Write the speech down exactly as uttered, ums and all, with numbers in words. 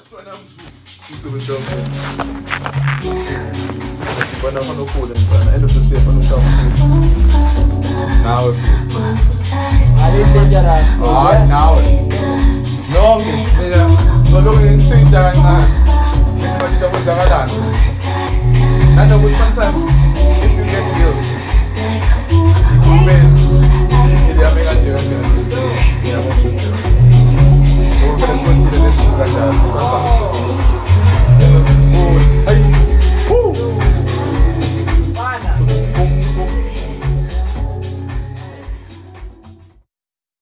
But I'm not cool and end of the same and now it is. I didn't think that. Oh, now it is. No, no, no, in Saint John, everybody that was a land. And I would sometimes, if you get ill, you may, if you are making a joke, you are going to do it. So we're going to go to the next one.